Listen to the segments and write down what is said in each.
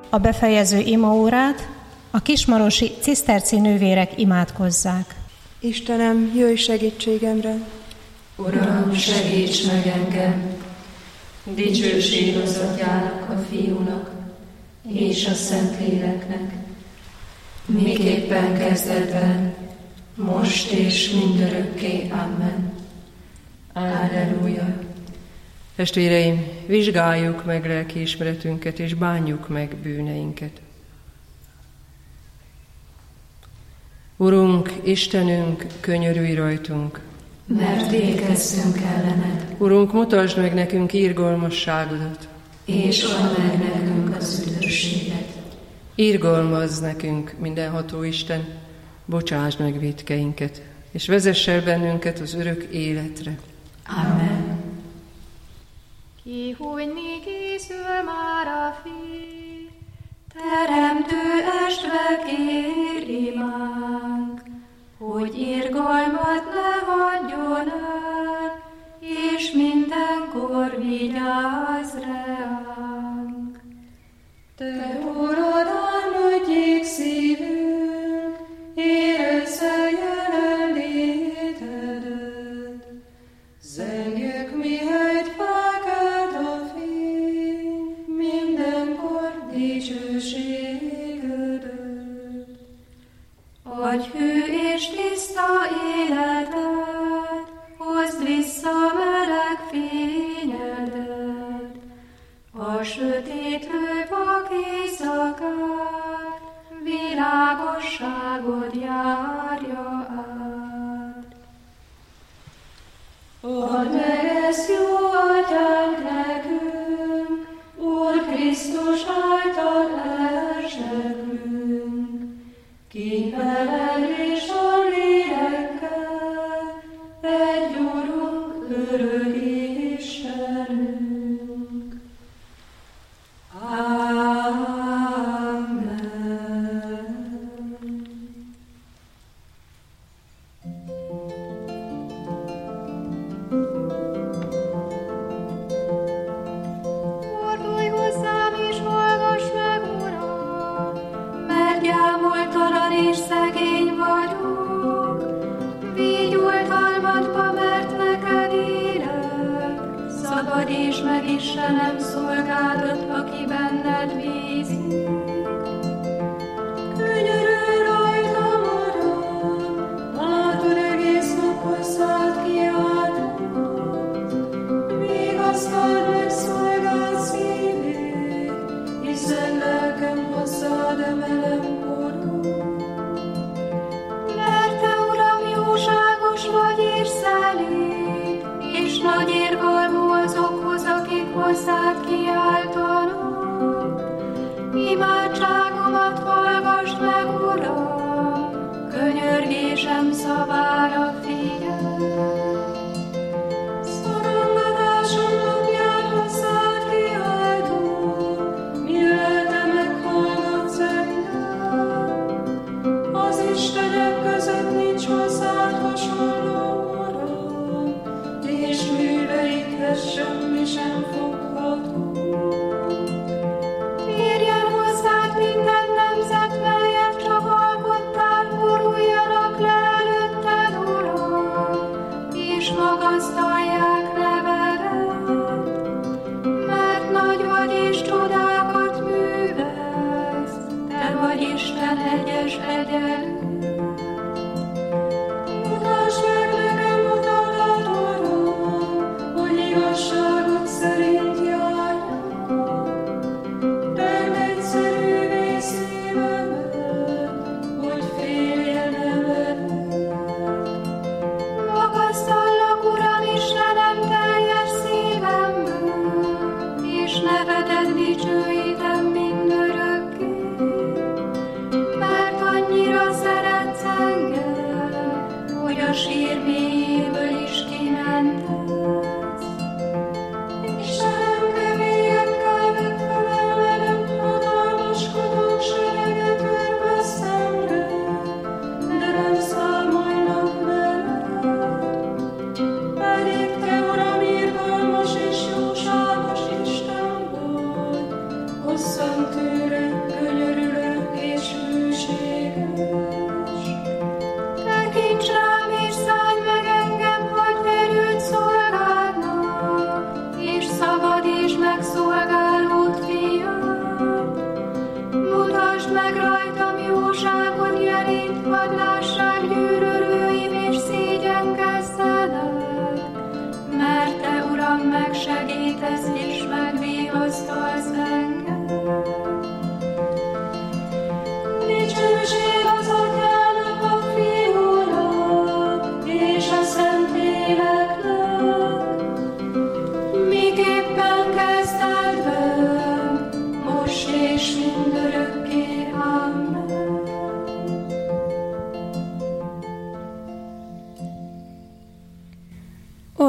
a befejező imaórát a kismarosi ciszterci nővérek imádkozzák. Istenem, jöjj segítségemre! Uram, segíts meg engem! Dicsőség az Atyának, a Fiúnak és a Szentléleknek, miképpen kezdetben, most és mindörökké. Amen. Alleluja. Testvéreim, vizsgáljuk meg lelkiismeretünket, és bánjuk meg bűneinket. Urunk, Istenünk, könyörülj rajtunk! Mert végezzünk ellened. Urunk, mutasd meg nekünk irgalmasságodat, és add meg nekünk az üdvösséget. Irgalmazz nekünk, mindenható Isten, bocsásd meg vétkeinket, és vezess el bennünket az örök életre. Amen. Kihújni készül már a fény, Teremtő estve kér imánk, hogy irgalmat ne hagyjon el, és mindenkor vigyázz ránk. Te, Urad, álmodjék szívünk, érezze jelenlétedet. Zengjük, mihelyt felkelt a fény, mindenkor dicsőségedet. Adj hű és tiszta életet, hozd vissza meleg fényedet, a sötétlő vak éjszakát, világosságod járja át. Add meg ezt, jó Atyánk, nekünk, Úr Krisztus által elsőkünk, ki veled és a lélekkel, egy Urunk, örök Istenünk. Amen. fordulj hozzám és hallgass meg, Uram, Mert gyámoltalan és szegény vagyok, vígyultalmadba, mert neked élek. Szabadíts meg, Istenem, szolgádat, aki benned bízik. Könyörülj rajtam, Uram, látod, egész nap hozzád kiáltott. Vigasztald meg szolgád szívét, hiszen lelkem hozzád emelem korod. Mert te, Uram, jóságos vagy és szelíd, és nagy irgalmú azokhoz, akik hozzád kiáltanak. Imádságomat hallgassd meg, Uram, könyörgésem szavára figyelj. Szorongatásom napján hozzád kiáltok, mire te meghallgatsz engem. Az istenek között nincs hozzád hasonló, Uram, és műveidhez semmi sem fogható. Térjen hozzád minden nemzet, melyet csak alkottál, boruljanak le előtted, Uram, és magasztalják nevedet. Mert nagy vagy és csodákat művelsz, te vagy Isten egyes egyenlő. Mutasd meg nekem utadat, Uram, hogy igazságod szerint járjak. Tedd egyszerűvé szívemet, hogy féljen eledni. Magasztallak, Uram, Istenem, teljes szívemből, és nevedet dicsőítem mindörökké. Mert annyira szeretsz engem, hogy a sír mélyéből is kimentesz. Istenem, keményekkel vedd fel ellenem, hatalmaskodók sereget örve szemre, de nem számolnak veled. Pedig te, Uram, irgalmas és jóságos Isten vagy, hosszantűrő,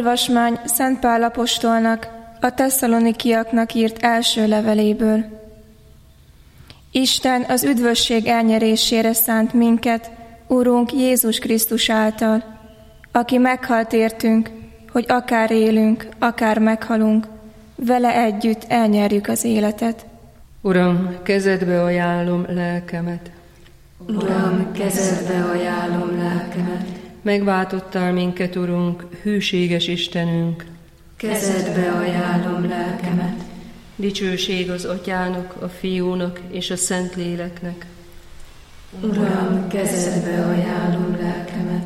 Olvasmány Szent Pál apostolnak a tesszalonikiaknak írt első leveléből. Isten az üdvösség elnyerésére szánt minket, Urunk Jézus Krisztus által, aki meghalt értünk, hogy akár élünk, akár meghalunk, vele együtt elnyerjük az életet. Uram, kezedbe ajánlom lelkemet. Uram, kezedbe ajánlom lelkemet. Megváltottál minket, Urunk, hűséges Istenünk. Kezedbe ajánlom lelkemet. Dicsőség az Atyának, a Fiúnak és a Szentléleknek. Uram, kezedbe ajánlom lelkemet.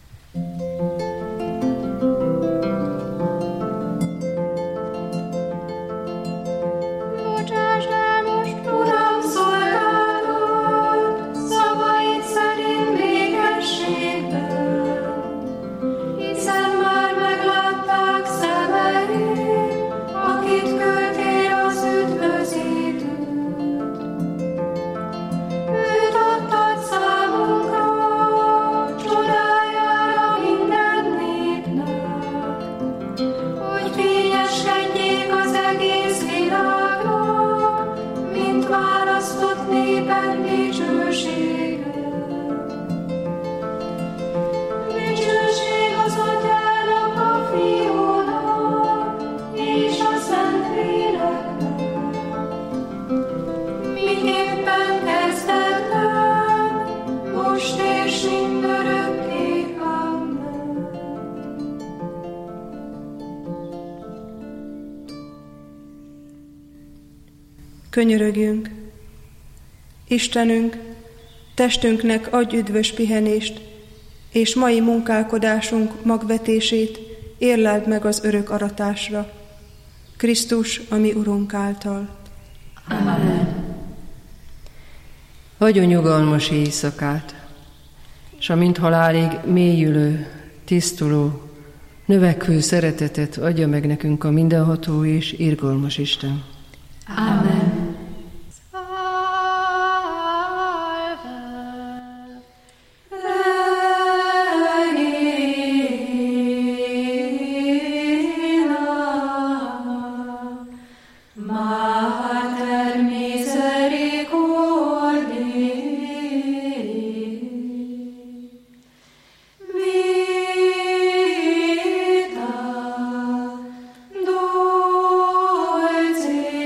Bocsásd el most, Uram, szolgálod, szavaid szerint békességben, hiszen már meglátták szemeid, akit küldtél az üdvözítőt. Őt adtad számunkra, csodájára minden népnek, hogy fényeskedjék az egész világnak, mint választott néped dicsősége. Dicsőség az Atyának, a Fiúnak és a Szentléleknek, miképpen kezdetben, most és mindörökké. Amen. Könyörögjünk! Istenünk, testünknek adj üdvös pihenést, és mai munkálkodásunk magvetését érleld meg az örök aratásra. Krisztus, a mi Urunk által. Amen. Adjon nyugalmas éjszakát, s amint halálig mélyülő, tisztuló, növekvő szeretetet adja meg nekünk a mindenható és irgalmas Isten. Amen. Vita, dolce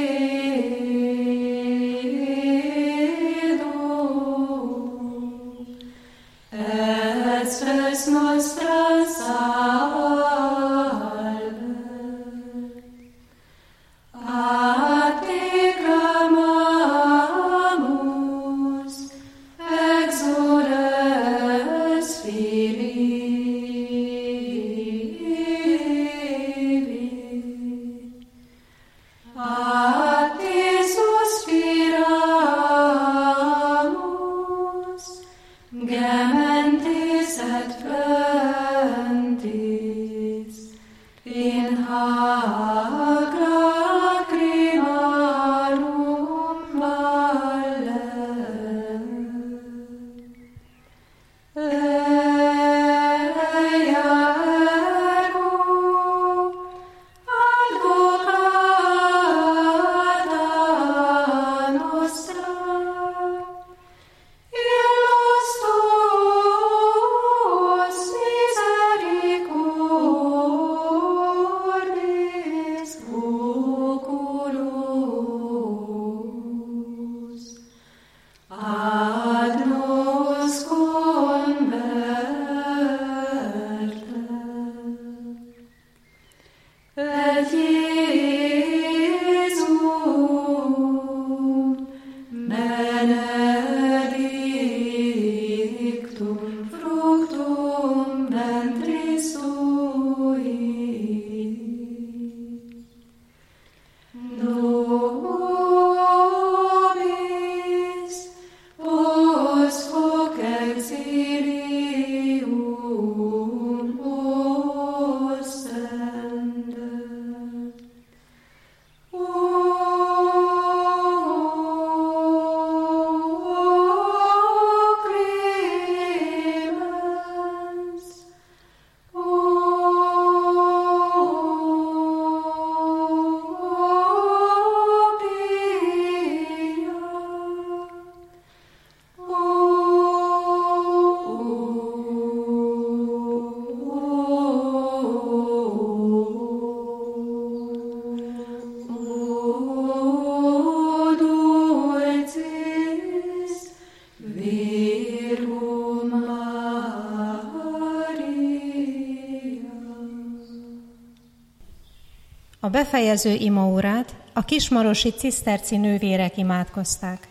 befejező imaórát a kismarosi ciszterci nővérek imádkozták.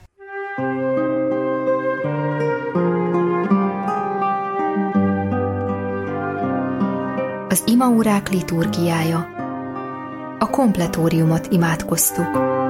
Az imaórák liturgiája. A kompletóriumot imádkoztuk.